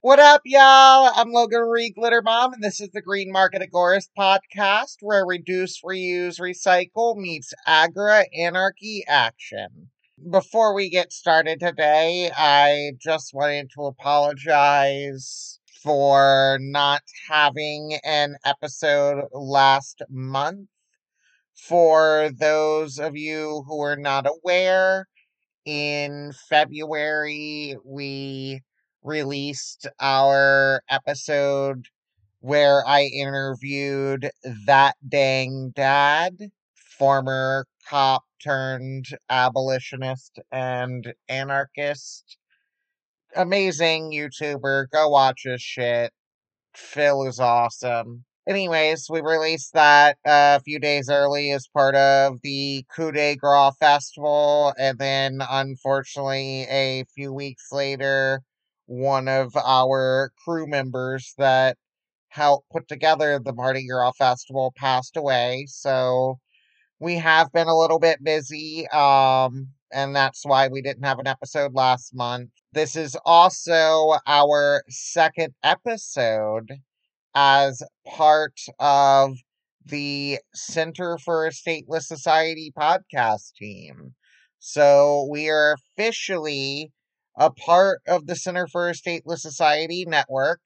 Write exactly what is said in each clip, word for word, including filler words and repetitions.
What up, y'all? I'm Logan Reed Glitterbomb, and this is the Green Market Agorist podcast, where reduce, reuse, recycle meets agra anarchy action. Before we get started today, I just wanted to apologize for not having an episode last month. For those of you who are not aware, in February, we released our episode where I interviewed That Dang Dad, former cop turned abolitionist and anarchist. Amazing YouTuber. Go watch his shit. Phil is awesome. Anyways, we released that uh, a few days early as part of the Coup de Grace Festival, and then unfortunately, a few weeks later, one of our crew members that helped put together the Mardi Gras Festival passed away, so we have been a little bit busy, um, and that's why we didn't have an episode last month. This is also our second episode as part of the Center for a Stateless Society podcast team. So we are officially a part of the Center for a Stateless Society network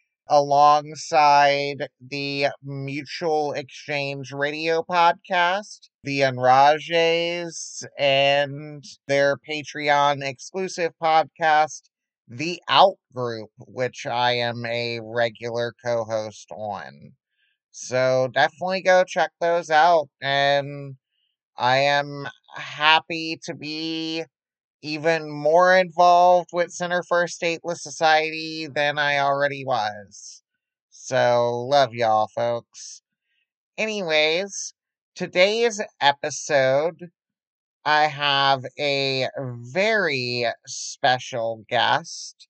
alongside the Mutual Exchange Radio podcast, the Enrages, and their Patreon exclusive podcast, The Out Group, which I am a regular co host on. So definitely go check those out. And I am happy to be even more involved with Center for a Stateless Society than I already was. So, love y'all, folks. Anyways, today's episode, I have a very special guest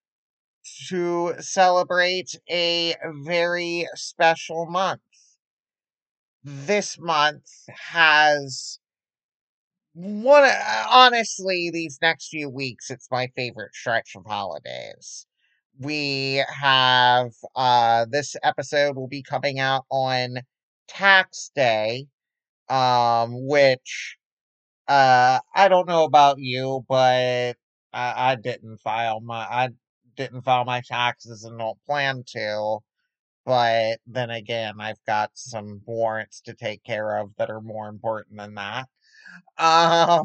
to celebrate a very special month. This month has one, uh, honestly, these next few weeks, it's my favorite stretch of holidays. We have, uh, this episode will be coming out on Tax Day, um, which, uh, I don't know about you, but I, I didn't file my, I didn't file my taxes and don't plan to. But then again, I've got some warrants to take care of that are more important than that. Um,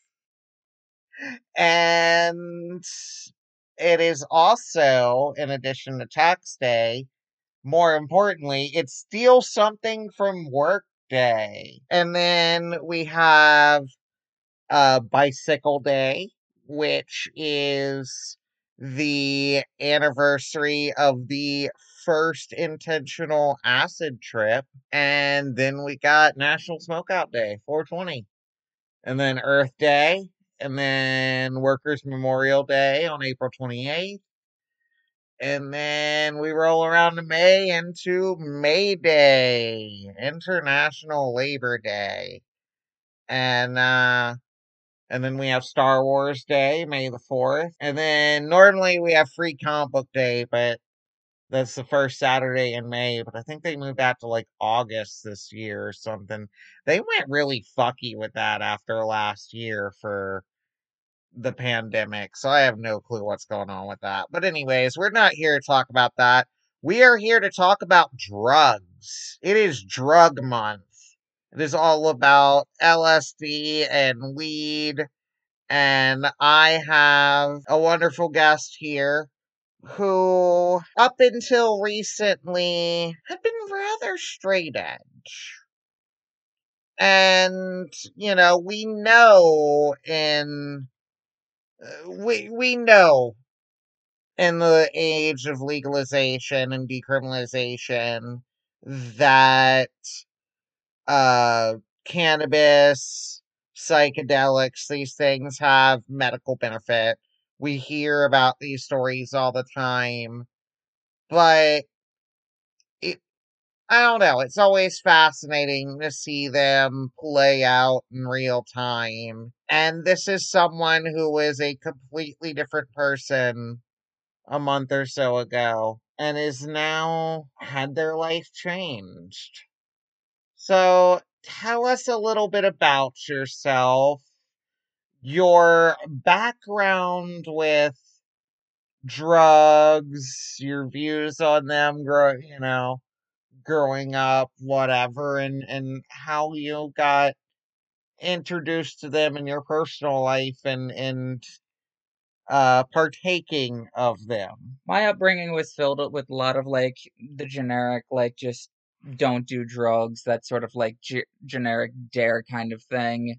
And it is also, in addition to tax day, more importantly, it's steal something from work day. And then we have uh, bicycle day, which is the anniversary of the first intentional acid trip. And then we got National Smokeout Day, four twenty. And then Earth Day, and then Workers' Memorial Day on April twenty-eighth. And then we roll around to May into May Day, International Labor Day. And uh and then we have Star Wars Day, May the fourth. And then normally we have Free Comic Book Day, but that's the first Saturday in May, but I think they moved that to like August this year or something. They went really fucky with that after last year for the pandemic, so I have no clue what's going on with that. But anyways, we're not here to talk about that. We are here to talk about drugs. It is drug month. It is all about L S D and weed, and I have a wonderful guest here who, up until recently, had been rather straight edge. And, you know, we know in uh, we we know in the age of legalization and decriminalization that uh cannabis, psychedelics, these things have medical benefit. We hear about these stories all the time, but it I don't know, it's always fascinating to see them play out in real time. And this is someone who is a completely different person a month or so ago and is now had their life changed. So tell us a little bit about yourself, your background with drugs, your views on them, grow, you know, growing up, whatever, and and how you got introduced to them in your personal life and and uh partaking of them. My upbringing was filled with a lot of like the generic, like just don't do drugs, that sort of like ge- generic dare kind of thing.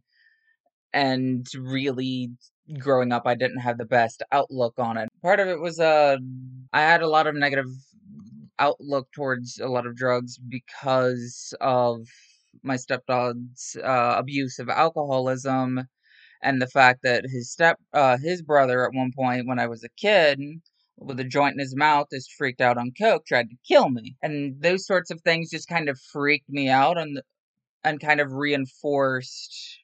And really, growing up, I didn't have the best outlook on it. Part of it was uh, I had a lot of negative outlook towards a lot of drugs because of my stepdad's uh, abuse of alcoholism and the fact that his step uh his brother at one point when I was a kid with a joint in his mouth is freaked out on coke tried to kill me, and those sorts of things just kind of freaked me out and and kind of reinforced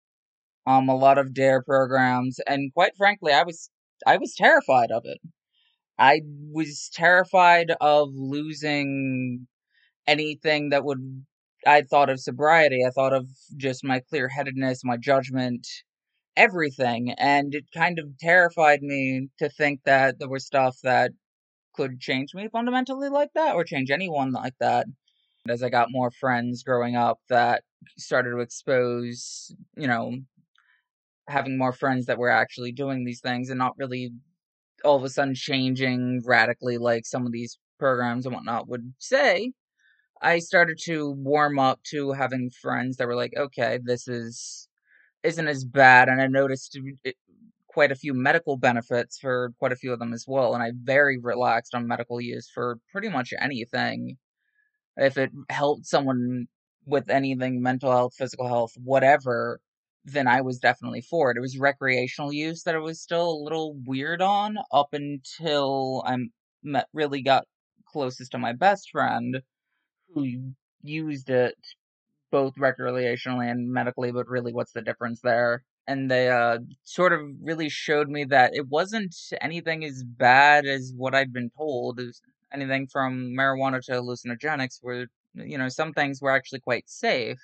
um a lot of dare programs, and quite frankly I was I was terrified of it. I was terrified of losing anything that would I thought of sobriety. I thought of just my clear headedness, my judgment, everything, and it kind of terrified me to think that there was stuff that could change me fundamentally like that or change anyone like that. As I got more friends growing up that started to expose, you know, having more friends that were actually doing these things and not really all of a sudden changing radically like some of these programs and whatnot would say, I started to warm up to having friends that were like, okay, this is isn't as bad, and I noticed it, quite a few medical benefits for quite a few of them as well, and I very relaxed on medical use for pretty much anything. If it helped someone with anything, mental health, physical health, whatever, then I was definitely for it. It was recreational use that I was still a little weird on up until I met, really got closest to my best friend who used it both recreationally and medically, but really, what's the difference there? And they uh, sort of really showed me that it wasn't anything as bad as what I'd been told. It was anything from marijuana to hallucinogenics, where, you know, some things were actually quite safe.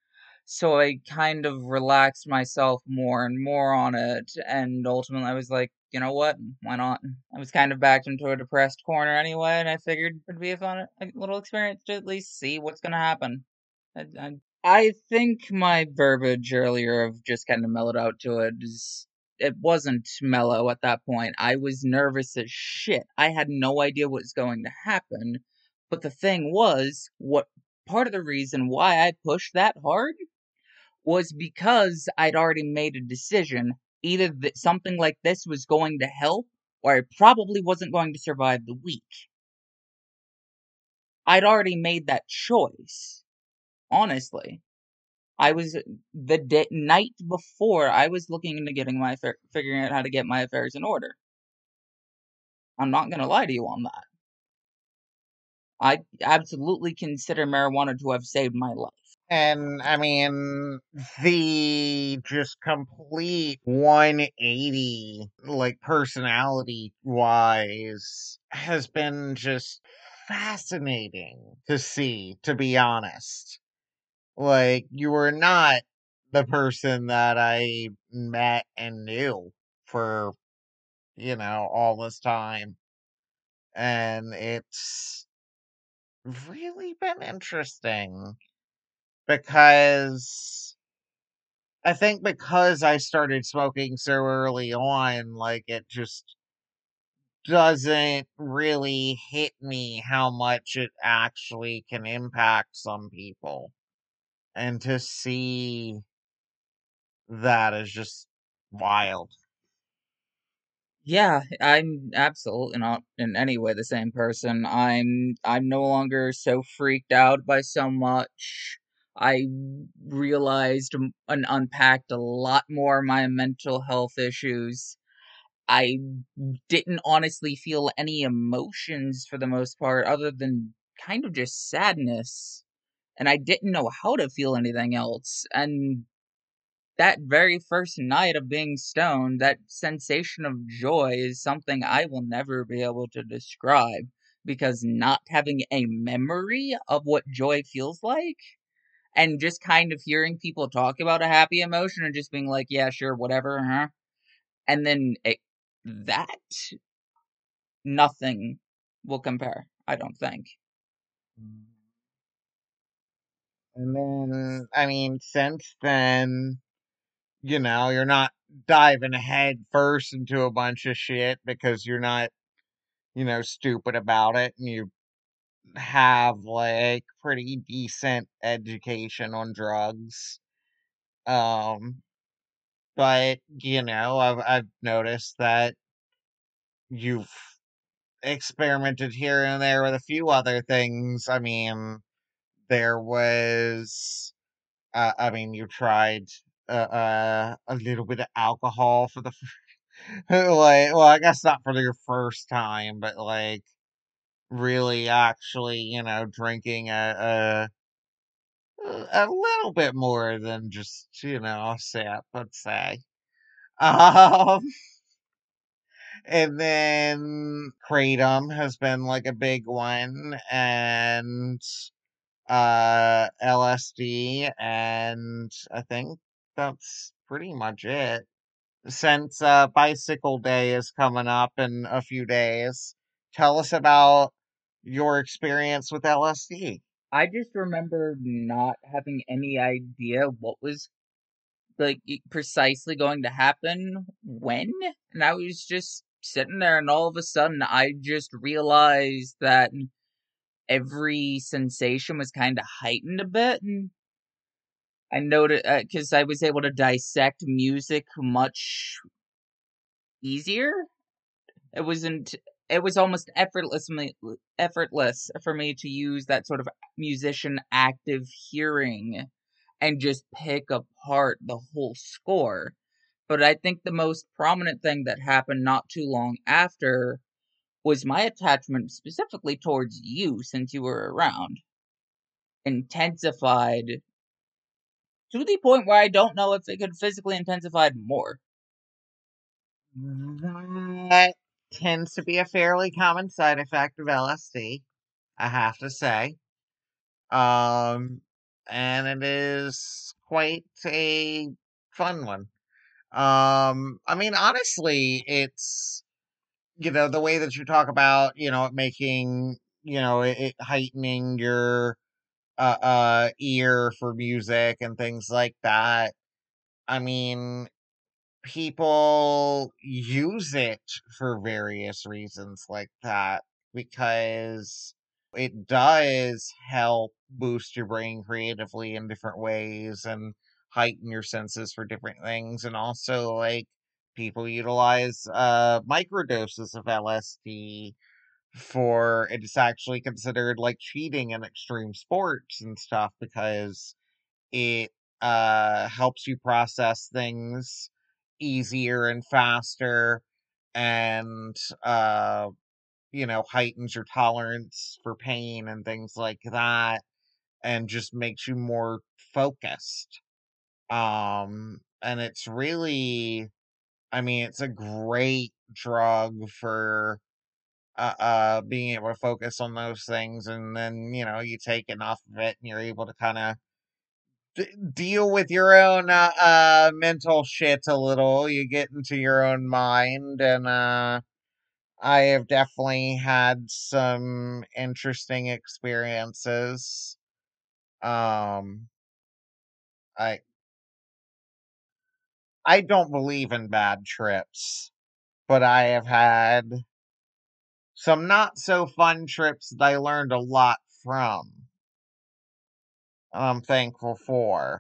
So I kind of relaxed myself more and more on it, and ultimately I was like, you know what? Why not? I was kind of backed into a depressed corner anyway, and I figured it'd be a fun a little experience to at least see what's gonna happen. I, I, I think my verbiage earlier of just kind of mellowed out to it is it wasn't mellow at that point. I was nervous as shit. I had no idea what was going to happen. But the thing was, what part of the reason why I pushed that hard was because I'd already made a decision. Either that something like this was going to help, or I probably wasn't going to survive the week. I'd already made that choice. Honestly, I was the day, night before I was looking into getting my affair, figuring out how to get my affairs in order. I'm not gonna lie to you on that. I absolutely consider marijuana to have saved my life. And I mean, the just complete one eighty, like personality wise, has been just fascinating to see, to be honest. Like, you were not the person that I met and knew for, you know, all this time. And it's really been interesting because I think because I started smoking so early on, like, it just doesn't really hit me how much it actually can impact some people. And to see that is just wild. Yeah, I'm absolutely not in any way the same person. I'm I'm no longer so freaked out by so much. I realized m- and unpacked a lot more of my mental health issues. I didn't honestly feel any emotions for the most part other than kind of just sadness, and I didn't know how to feel anything else. And that very first night of being stoned, that sensation of joy is something I will never be able to describe because not having a memory of what joy feels like and just kind of hearing people talk about a happy emotion and just being like, yeah, sure, whatever, huh? And then it, that, nothing will compare, I don't think. And then, I mean, since then, you know, you're not diving head first into a bunch of shit because you're not, you know, stupid about it, and you have like pretty decent education on drugs. Um, but you know, I've I've noticed that you've experimented here and there with a few other things. I mean, there was, uh, I mean, you tried uh, uh, a little bit of alcohol for the like, well, I guess not for your first time, but like really actually, you know, drinking a a, a little bit more than just, you know, a sip, let's say. Um, and then Kratom has been like a big one, and uh, L S D, and I think that's pretty much it. Since uh, Bicycle Day is coming up in a few days, tell us about your experience with L S D. I just remember not having any idea what was like e- precisely going to happen when, and I was just sitting there, and all of a sudden, I just realized that every sensation was kind of heightened a bit, and I noted because I was able to dissect music much easier. It wasn't. It was almost effortlessly effortless for me to use that sort of musician active hearing and just pick apart the whole score. But I think the most prominent thing that happened not too long after was my attachment specifically towards you since you were around intensified to the point where I don't know if it could physically intensify more. That tends to be a fairly common side effect of L S D, I have to say. Um, and it is quite a fun one. Um, I mean, honestly, it's, you know, the way that you talk about, you know, it making, you know, it, it heightening your uh, uh ear for music and things like that. I mean, people use it for various reasons like that because it does help boost your brain creatively in different ways and heighten your senses for different things. And also, like, people utilize uh microdoses of L S D for it's actually considered like cheating in extreme sports and stuff because it uh helps you process things easier and faster, and uh you know, heightens your tolerance for pain and things like that, and just makes you more focused. Um and it's really, I mean, it's a great drug for uh, uh being able to focus on those things, and then, you know, you take enough of it and you're able to kind of d- deal with your own uh, uh mental shit a little. You get into your own mind, and uh I have definitely had some interesting experiences. um i i don't believe in bad trips, but I have had some not so fun trips that I learned a lot from, and I'm thankful for.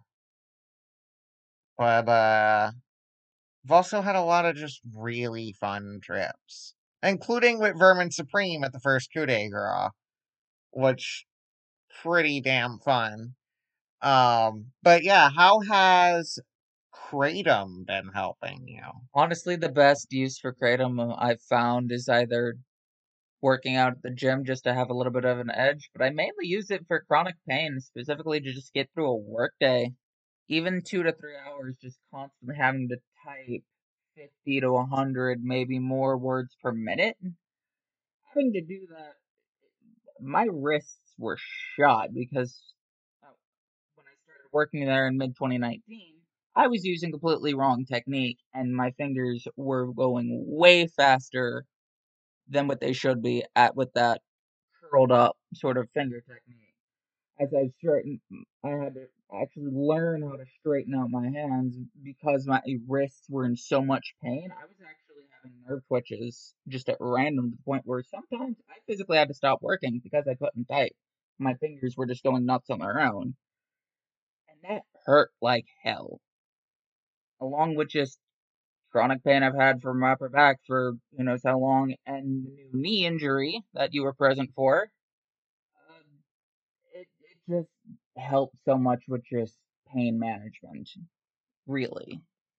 But uh I've also had a lot of just really fun trips, including with Vermin Supreme at the first coup de grace, which pretty damn fun. Um, but yeah, how has Kratom been helping you? Honestly, the best use for Kratom I've found is either working out at the gym just to have a little bit of an edge, but I mainly use it for chronic pain, specifically to just get through a work day. even two to three hours just constantly having to type fifty to a hundred, maybe more words per minute. Having to do that, my wrists were shot because uh, when I started working there in mid twenty nineteen, I was using completely wrong technique, and my fingers were going way faster than what they should be at with that curled up sort of finger technique. As I straightened, I had to actually learn how to straighten out my hands because my wrists were in so much pain. I was actually having nerve twitches just at random to the point where sometimes I physically had to stop working because I couldn't type. My fingers were just going nuts on their own. And that hurt like hell. Along with just chronic pain I've had from my upper back for who knows how long, and the new knee injury that you were present for. Um, it, it just helped so much with just pain management, really.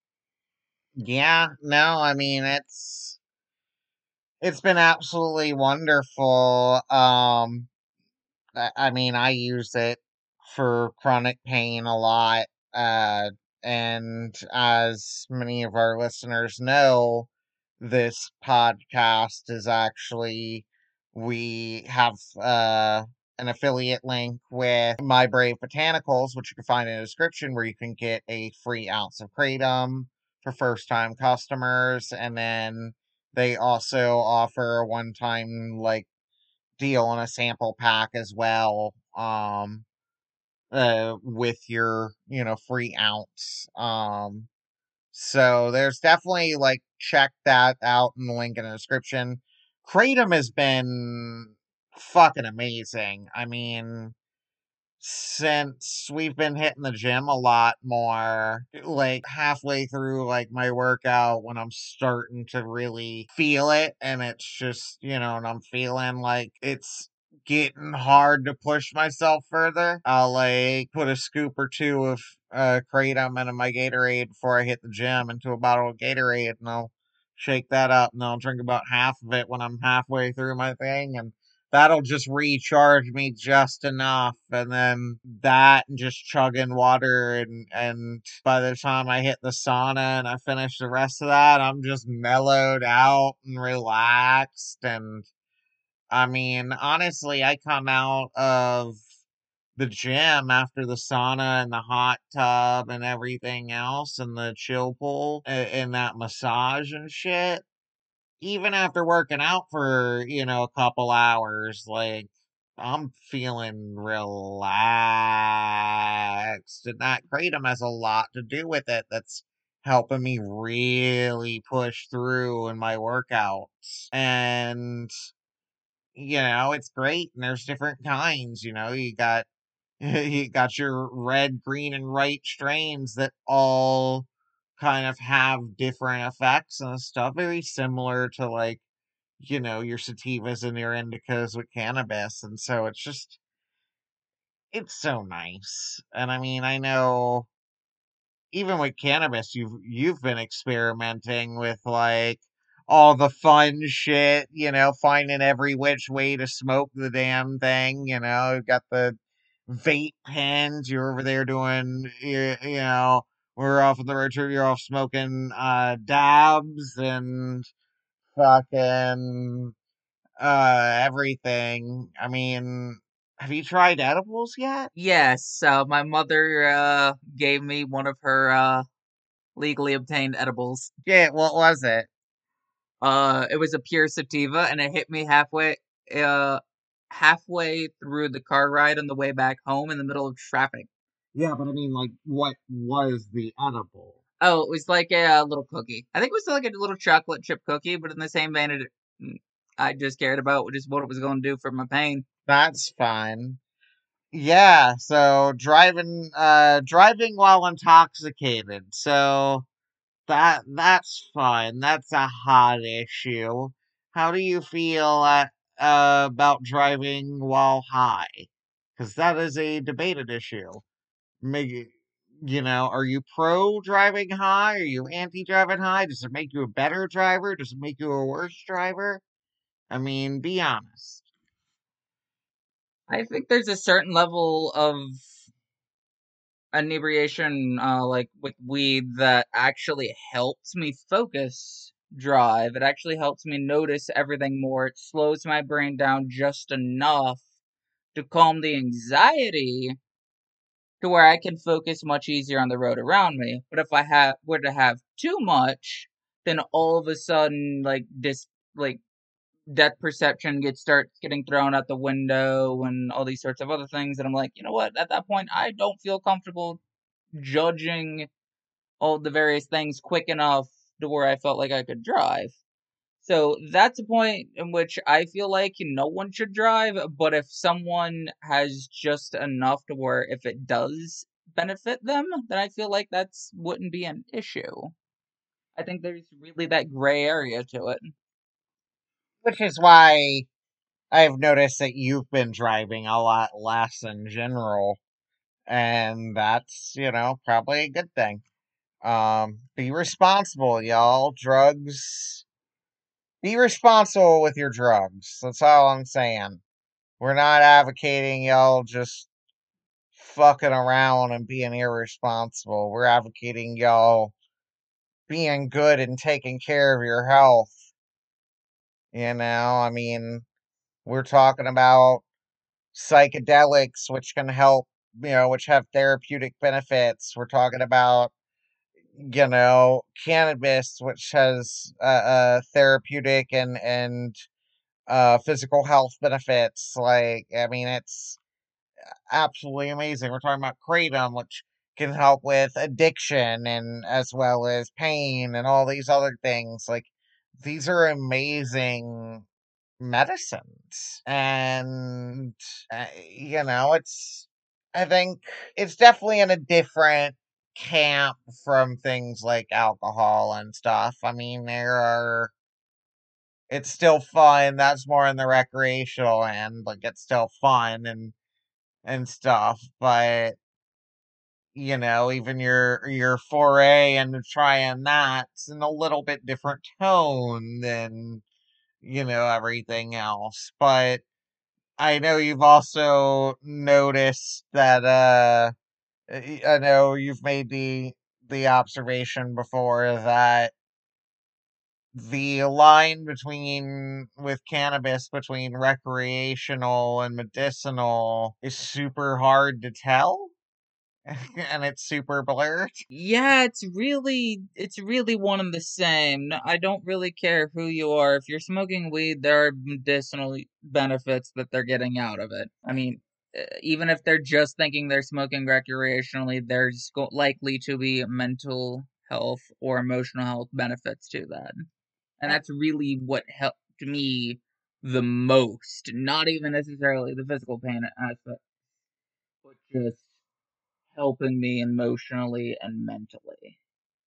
Yeah, no, I mean it's it's been absolutely wonderful. Um I, I mean I use it for chronic pain a lot. Uh and as many of our listeners know, this podcast is actually, we have uh an affiliate link with My Brave Botanicals, which you can find in the description, where you can get a free ounce of kratom for first time customers. And then they also offer a one time like deal on a sample pack as well, um uh with your, you know, free ounce. Um so there's definitely, like, check that out in the link in the description. Kratom has been fucking amazing. I mean, since we've been hitting the gym a lot more, like halfway through like my workout, when I'm starting to really feel it, and it's just, you know, and I'm feeling like it's getting hard to push myself further, I'll like put a scoop or two of uh kratom into my Gatorade before I hit the gym, into a bottle of Gatorade, and I'll shake that up, and I'll drink about half of it when I'm halfway through my thing, and that'll just recharge me just enough. And then that, and just chugging water, and and by the time I hit the sauna and I finish the rest of that, I'm just mellowed out and relaxed. And I mean, honestly, I come out of the gym after the sauna and the hot tub and everything else, and the chill pool, a- and that massage and shit, even after working out for, you know, a couple hours, like, I'm feeling relaxed. And that kratom has a lot to do with it. That's helping me really push through in my workouts. And, you know, it's great. And there's different kinds, you know, you got you got your red, green, and white strains that all kind of have different effects and stuff, very similar to, like, you know, your sativas and your indicas with cannabis. And so it's just, it's so nice. And I mean, I know even with cannabis, you've you've been experimenting with like all the fun shit, you know, finding every which way to smoke the damn thing. You know, you've got the vape pens. You're over there doing, you, you know, we're off on the road trip. You're off smoking uh dabs and fucking uh everything. I mean, have you tried edibles yet? Yes, uh, my mother uh, gave me one of her uh, legally obtained edibles. Yeah, what was it? Uh, it was a pure sativa, and it hit me halfway, uh, halfway through the car ride on the way back home in the middle of traffic. Yeah, but I mean, like, what was the edible? Oh, it was like a, uh, little cookie. I think it was like a little chocolate chip cookie, but in the same vein, it, mm, I just cared about just what it was going to do for my pain. That's fine. Yeah, so driving uh driving while intoxicated. So that that's fine. That's a hot issue. How do you feel at, uh, about driving while high? Cuz that is a debated issue. Make, you know, are you pro driving high? Are you anti driving high? Does it make you a better driver? Does it make you a worse driver? I mean, be honest. I think there's a certain level of inebriation, uh, like with weed, that actually helps me focus drive. It actually helps me notice everything more. It slows my brain down just enough to calm the anxiety to where I can focus much easier on the road around me. But if I have were to have too much, then all of a sudden, like this, like depth perception gets starts getting thrown out the window and all these sorts of other things. And I'm like, you know what? At that point, I don't feel comfortable judging all the various things quick enough to where I felt like I could drive. So that's a point in which I feel like no one should drive, but if someone has just enough to where if it does benefit them, then I feel like that's wouldn't be an issue. I think there's really that gray area to it. Which is why I've noticed that you've been driving a lot less in general, and that's, you know, probably a good thing. Um, be responsible, y'all. Drugs. Be responsible with your drugs. That's all I'm saying. We're not advocating y'all just fucking around and being irresponsible. We're advocating y'all being good and taking care of your health. You know, I mean, we're talking about psychedelics, which can help, you know, which have therapeutic benefits. We're talking about, you know, cannabis, which has uh, uh therapeutic and and uh physical health benefits. Like, I mean, it's absolutely amazing. We're talking about kratom, which can help with addiction and as well as pain and all these other things. Like, these are amazing medicines. And, uh, you know, it's, I think it's definitely in a different camp from things like alcohol and stuff. I mean, there are, it's still fun. That's more in the recreational end. Like, it's still fun and, and stuff. But, you know, even your, your foray into trying that's in a little bit different tone than, you know, everything else. But, I know you've also noticed that uh I I know you've made the the observation before that the line between with cannabis between recreational and medicinal is super hard to tell and it's super blurred. Yeah, it's really it's really one and the same. No, I don't really care who you are. If you're smoking weed, there are medicinal benefits that they're getting out of it. I mean, uh, even if they're just thinking they're smoking recreationally, there's go- likely to be mental health or emotional health benefits to that. And that's really what helped me the most. Not even necessarily the physical pain aspect, but just helping me emotionally and mentally.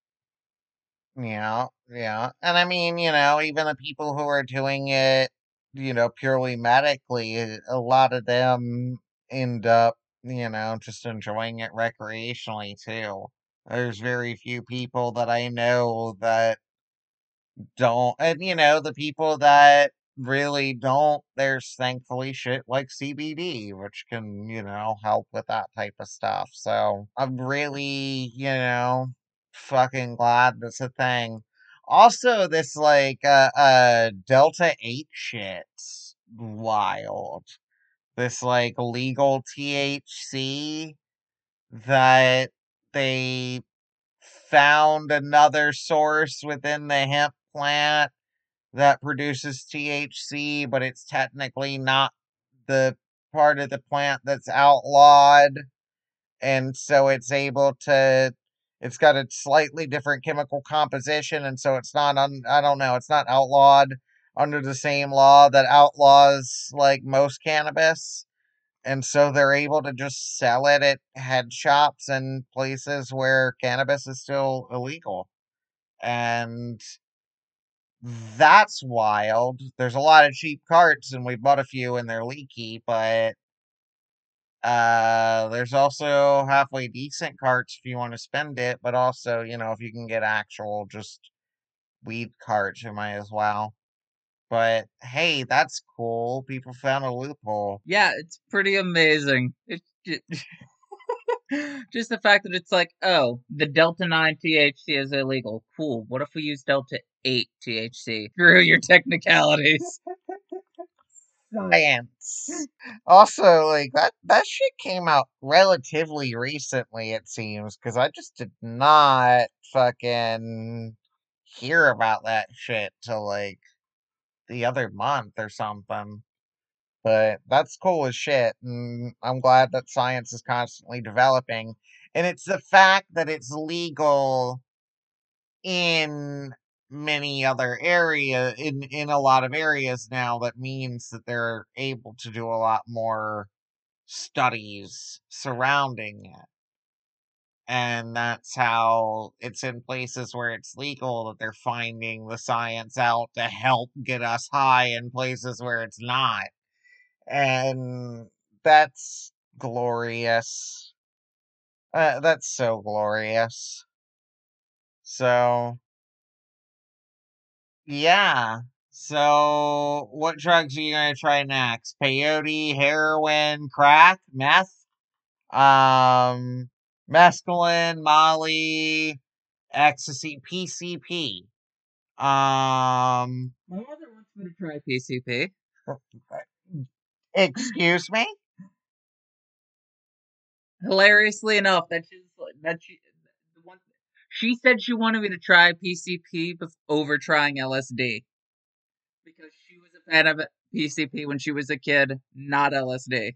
Yeah, yeah. And I mean, you know, even the people who are doing it, you know, purely medically, a lot of them end up, you know, just enjoying it recreationally too. There's very few people that I know that don't, and you know, the people that really don't, there's thankfully shit like C B D, which can, you know, help with that type of stuff. So I'm really, you know, fucking glad that's a thing. Also, this like uh uh Delta eight shit's wild. This like legal T H C that they found another source within the hemp plant that produces T H C, but it's technically not the part of the plant that's outlawed. And so it's able to, it's got a slightly different chemical composition. And so it's not, un, I don't know, it's not outlawed under the same law that outlaws like most cannabis. And so they're able to just sell it at head shops and places where cannabis is still illegal. And that's wild. There's a lot of cheap carts, and we bought a few, and they're leaky. But uh, there's also halfway decent carts if you want to spend it. But also, you know, if you can get actual just weed carts, you might as well. But hey, that's cool. People found a loophole. Yeah, it's pretty amazing. It, it, Just the fact that it's like, oh, the Delta nine T H C is illegal. Cool. What if we use Delta eight T H C? Screw your technicalities. Science. Also, like that that shit came out relatively recently, it seems, because I just did not fucking hear about that shit till like the other month or something. But that's cool as shit, and I'm glad that science is constantly developing. And it's the fact that it's legal in many other area in in a lot of areas now that means that they're able to do a lot more studies surrounding it. And that's how it's in places where it's legal that they're finding the science out to help get us high in places where it's not. And that's glorious. Uh, that's so glorious. So, yeah. So, what drugs are you going to try next? Peyote, heroin, crack, meth? Um, mescaline, Molly, ecstasy, P C P. Um, My mother wants me to try P C P. excuse me? Hilariously enough, that she's that she the one she said she wanted me to try P C P bef- over trying L S D because she was a fan of P C P when she was a kid, not L S D.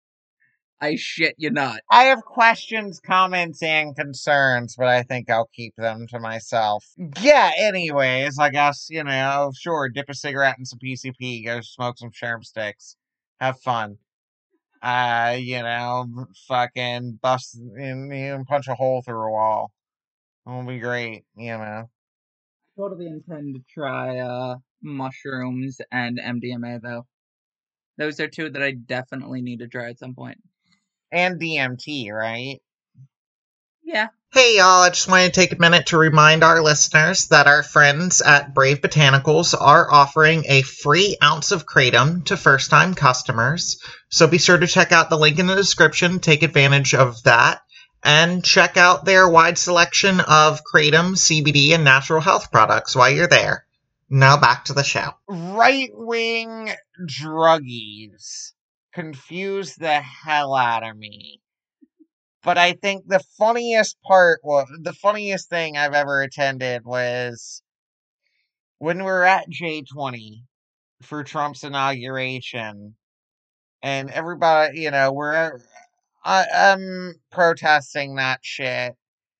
I shit you not. I have questions, comments, and concerns, but I think I'll keep them to myself. Yeah, anyways, I guess, you know, sure, dip a cigarette in some P C P, go smoke some sherm sticks. Have fun. Uh, you know, fucking bust and, and punch a hole through a wall. It'll be great, you know. I totally intend to try uh mushrooms and M D M A though. Those are two that I definitely need to try at some point. And D M T, right? Yeah. Hey y'all, I just wanted to take a minute to remind our listeners that our friends at Brave Botanicals are offering a free ounce of Kratom to first time customers. So be sure to check out the link in the description, take advantage of that, and check out their wide selection of Kratom, C B D, and natural health products while you're there. Now back to the show. Right wing druggies confuse the hell out of me. But I think the funniest part, well, the funniest thing I've ever attended was when we were at J twenty for Trump's inauguration, and everybody, you know, we're I, I'm protesting that shit,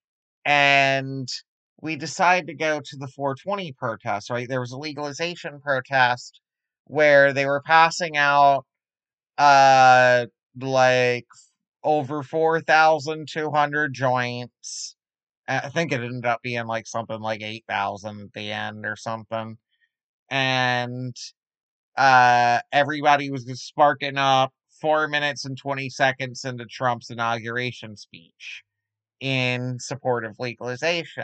and we decided to go to the four twenty protest. Right, there was a legalization protest where they were passing out, uh, like over four thousand two hundred joints. I think it ended up being like something like eight thousand at the end or something. And uh, everybody was just sparking up four minutes and twenty seconds into Trump's inauguration speech in support of legalization.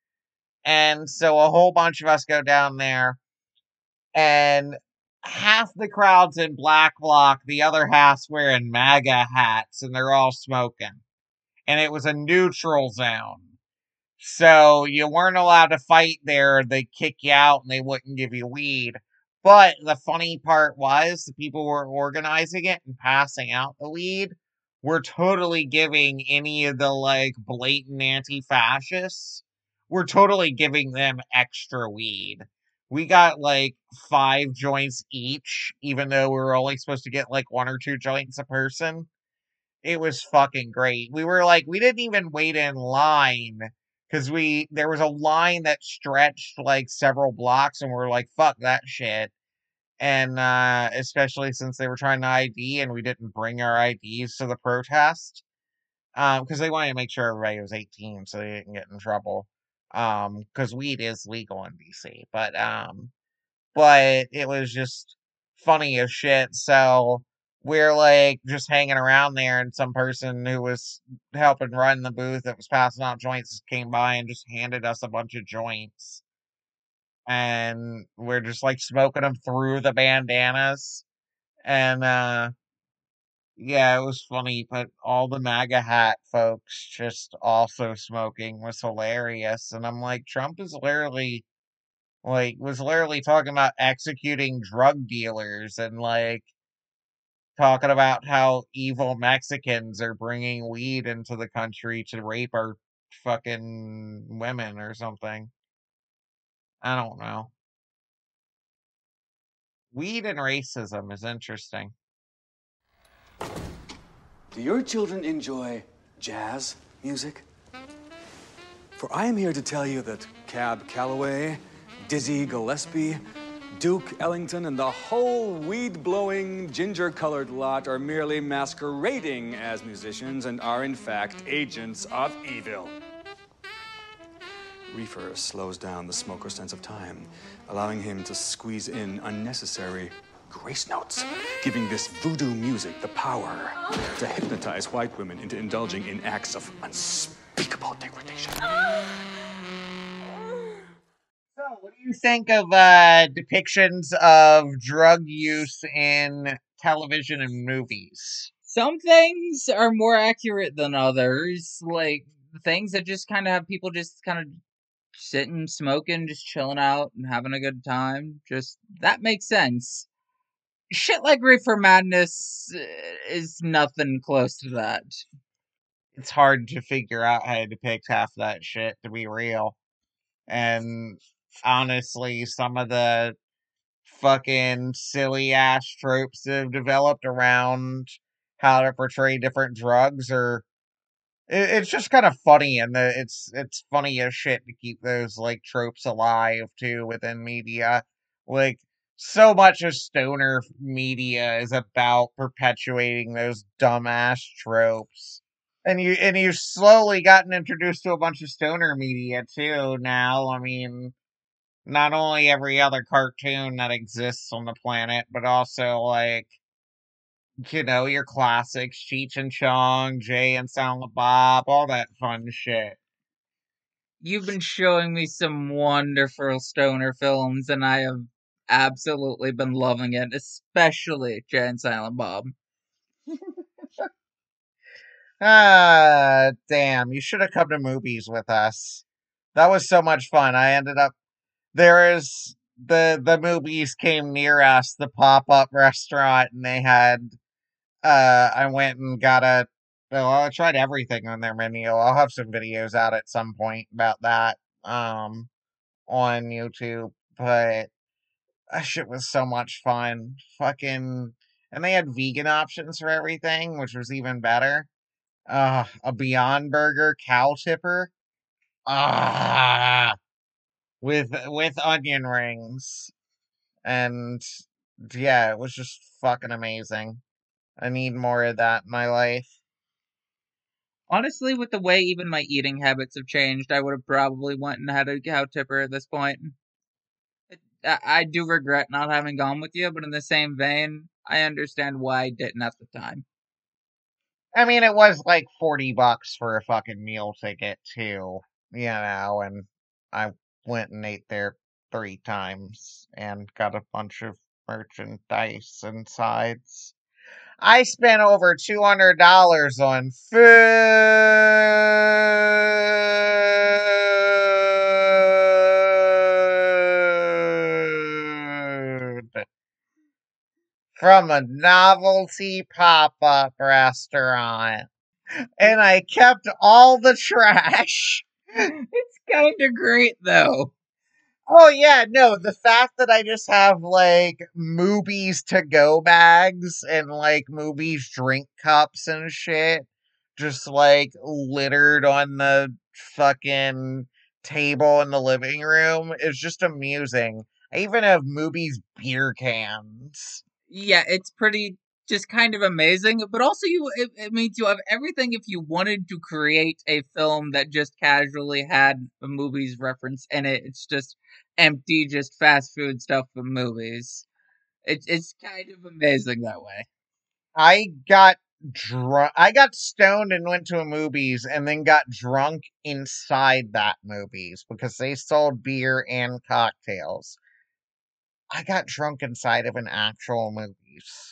And so a whole bunch of us go down there, and half the crowd's in black bloc, the other half's wearing MAGA hats, and they're all smoking. And it was a neutral zone. So you weren't allowed to fight there. They'd kick you out and they wouldn't give you weed. But the funny part was the people who were organizing it and passing out the weed were totally giving any of the like blatant anti-fascists, we're totally giving them extra weed. We got like five joints each, even though we were only supposed to get like one or two joints a person. It was fucking great. We were like, we didn't even wait in line because we there was a line that stretched like several blocks, and we are like, fuck that shit. And uh, especially since they were trying to I D and we didn't bring our I Ds to the protest um, because they wanted to make sure everybody was eighteen so they didn't get in trouble. Um, because weed is legal in D C, but um, but it was just funny as shit. So we're like just hanging around there, and some person who was helping run the booth that was passing out joints came by and just handed us a bunch of joints. And we're just like smoking them through the bandanas. And uh Yeah, it was funny, but all the MAGA hat folks just also smoking was hilarious. And I'm like, Trump is literally, like, was literally talking about executing drug dealers and, like, talking about how evil Mexicans are bringing weed into the country to rape our fucking women or something. I don't know. Weed and racism is interesting. Do your children enjoy jazz music? For I am here to tell you that Cab Calloway, Dizzy Gillespie, Duke Ellington, and the whole weed-blowing, ginger-colored lot are merely masquerading as musicians and are, in fact, agents of evil. Reefer slows down the smoker's sense of time, allowing him to squeeze in unnecessary grace notes, giving this voodoo music the power to hypnotize white women into indulging in acts of unspeakable degradation. So, what do you think of uh, depictions of drug use in television and movies? Some things are more accurate than others. Like things that just kind of have people just kind of sitting, smoking, just chilling out and having a good time. Just that makes sense. Shit like Reefer Madness uh, is nothing close to that. It's hard to figure out how to depict half that shit, to be real. And honestly, some of the fucking silly ass tropes that have developed around how to portray different drugs are it, it's just kind of funny, and the, it's it's funny as shit to keep those like tropes alive too within media. Like so much of stoner media is about perpetuating those dumbass tropes. And you and you've slowly gotten introduced to a bunch of stoner media too now. I mean, not only every other cartoon that exists on the planet, but also like you know your classics, Cheech and Chong, Jay and Silent Bob, all that fun shit. You've been showing me some wonderful stoner films, and I have absolutely been loving it, especially Jay and Silent Bob. Ah, damn! You should have come to movies with us. That was so much fun. I ended up there is the the movies came near us, the pop up restaurant, and they had Uh, I went and got a. Well, I tried everything on their menu. I'll have some videos out at some point about that um on YouTube. But that shit was so much fun. Fucking, and they had vegan options for everything, which was even better. Uh, a Beyond Burger cow tipper. Ah, with with onion rings, and yeah, it was just fucking amazing. I need more of that in my life. Honestly, with the way even my eating habits have changed, I would have probably went and had a cow tipper at this point. I, I do regret not having gone with you, but in the same vein, I understand why I didn't at the time. I mean, it was like forty bucks for a fucking meal ticket, too, you know, and I went and ate there three times and got a bunch of merchandise and sides. I spent over two hundred dollars on food from a novelty pop up restaurant. And I kept all the trash. It's kind of great, though. Oh yeah, no, the fact that I just have like movies to go bags and like movies drink cups and shit just like littered on the fucking table in the living room is just amusing. I even have movies beer cans. Yeah, it's pretty just kind of amazing, but also you it, it means you have everything if you wanted to create a film that just casually had a movie's reference in it. It's just empty, just fast food stuff from movies. It's it's kind of amazing that way. I got drunk. I got stoned and went to a movies, and then got drunk inside that movies because they sold beer and cocktails. I got drunk inside of an actual movies.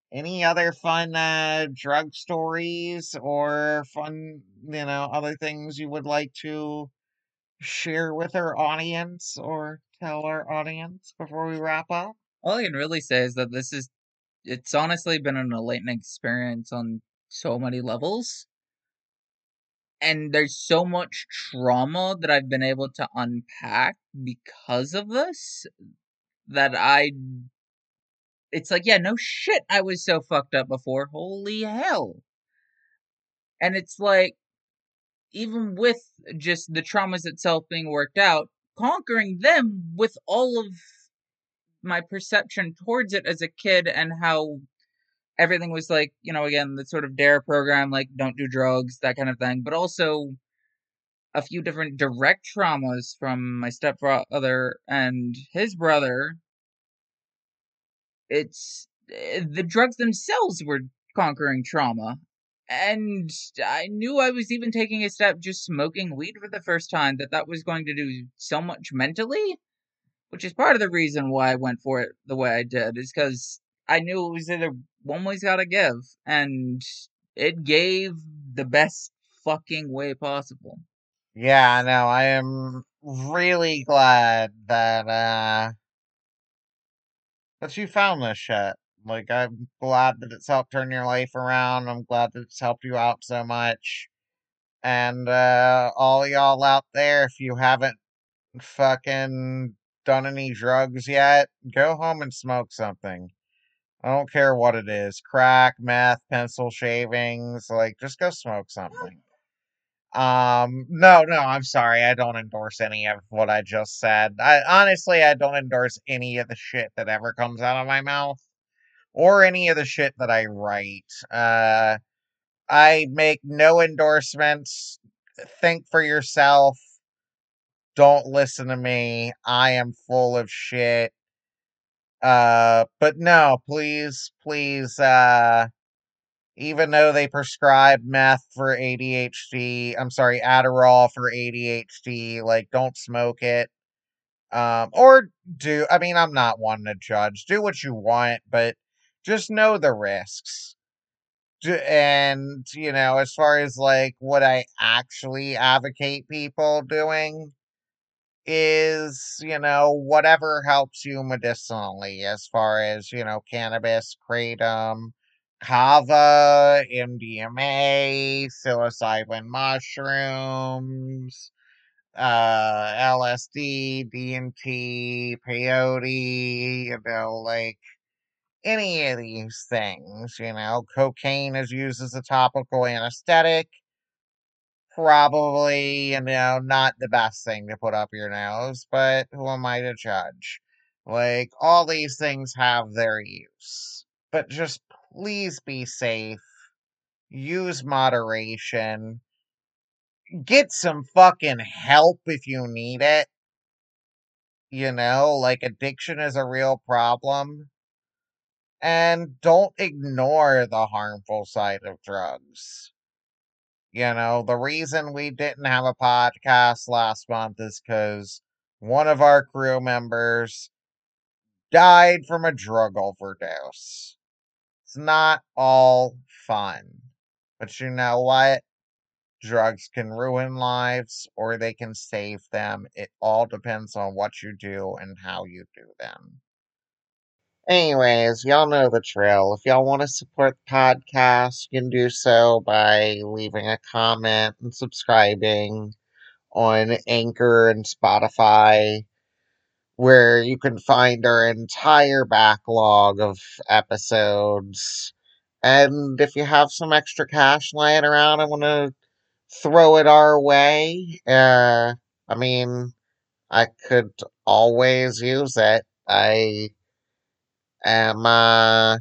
any other fun uh, drug stories or fun, you know, other things you would like to share with our audience or tell our audience before we wrap up? All I can really say is that this is, it's honestly been an enlightening experience on so many levels. And there's so much trauma that I've been able to unpack because of this that I, it's like, yeah, no shit, I was so fucked up before. Holy hell. And it's like, even with just the traumas itself being worked out, conquering them with all of my perception towards it as a kid and how everything was like, you know, again, the sort of dare program, like don't do drugs, that kind of thing, but also a few different direct traumas from my stepfather and his brother. It's eh, the drugs themselves were conquering trauma. And I knew I was even taking a step just smoking weed for the first time, that that was going to do so much mentally, which is part of the reason why I went for it the way I did, is because I knew it was either one way's gotta give, and it gave the best fucking way possible. Yeah, no, I am really glad that uh that you found this shit. Like, I'm glad that it's helped turn your life around. I'm glad that it's helped you out so much. And uh all y'all out there, if you haven't fucking done any drugs yet, go home and smoke something. I don't care what it is. Crack, meth, pencil shavings, like just go smoke something. Um, no, no, I'm sorry. I don't endorse any of what I just said. I honestly, I don't endorse any of the shit that ever comes out of my mouth or any of the shit that I write. Uh, I make no endorsements. Think for yourself. Don't listen to me. I am full of shit. Uh, but no, please, please, uh, even though they prescribe meth for A D H D, I'm sorry, Adderall for A D H D, like, don't smoke it. Um, or do, I mean, I'm not one to judge. Do what you want, but just know the risks. D- And, you know, as far as like what I actually advocate people doing is, you know, whatever helps you medicinally, as far as, you know, cannabis, kratom, kava, M D M A, psilocybin mushrooms, uh, L S D, D M T, peyote, you know, like any of these things, you know, cocaine is used as a topical anesthetic. Probably, you know, not the best thing to put up your nose, but who am I to judge? Like, all these things have their use. But just please be safe. Use moderation. Get some fucking help if you need it. You know, like, addiction is a real problem. And don't ignore the harmful side of drugs. You know, the reason we didn't have a podcast last month is because one of our crew members died from a drug overdose. It's not all fun. But you know what? Drugs can ruin lives or they can save them. It all depends on what you do and how you do them. Anyways, y'all know the drill. If y'all want to support the podcast, you can do so by leaving a comment and subscribing on Anchor and Spotify, where you can find our entire backlog of episodes. And if you have some extra cash lying around and want to throw it our way, uh, I mean, I could always use it. I am, uh,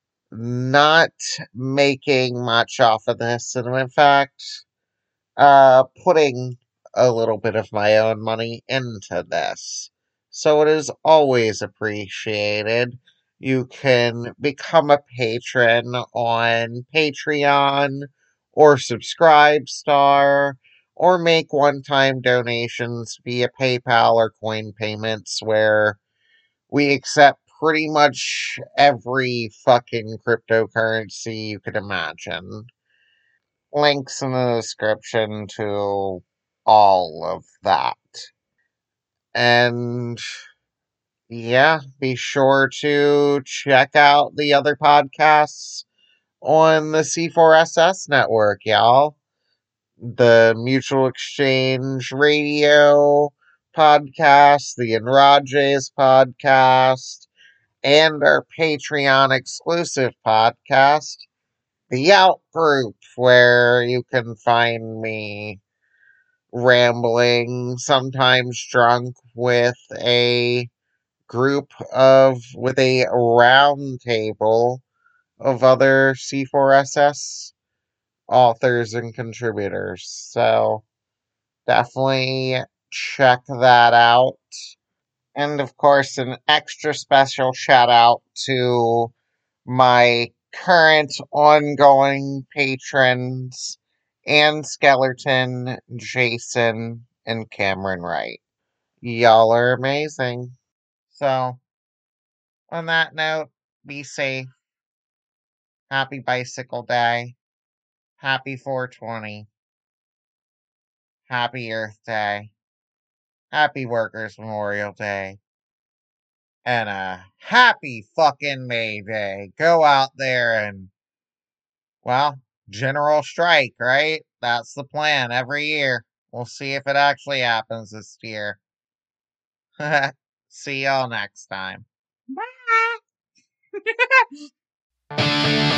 not making much off of this, and in fact, uh, putting a little bit of my own money into this. So it is always appreciated. You can become a patron on Patreon or Subscribestar or make one-time donations via PayPal or coin payments where we accept pretty much every fucking cryptocurrency you could imagine. Links in the description to all of that. And yeah, be sure to check out the other podcasts on the C four S S network, y'all. The Mutual Exchange Radio podcast, the Enrages podcast, and our Patreon exclusive podcast, The Out Group, where you can find me rambling, sometimes drunk, with a group of, with a round table of other C four S S authors and contributors. So definitely check that out. And of course, an extra special shout out to my current ongoing patrons, Ann Skeleton, Jason, and Cameron Wright. Y'all are amazing. So, on that note, be safe. Happy Bicycle Day. Happy four twenty. Happy Earth Day. Happy Workers' Memorial Day. And a happy fucking May Day. Go out there and, well, general strike, right? That's the plan every year. We'll see if it actually happens this year. See y'all next time. Bye.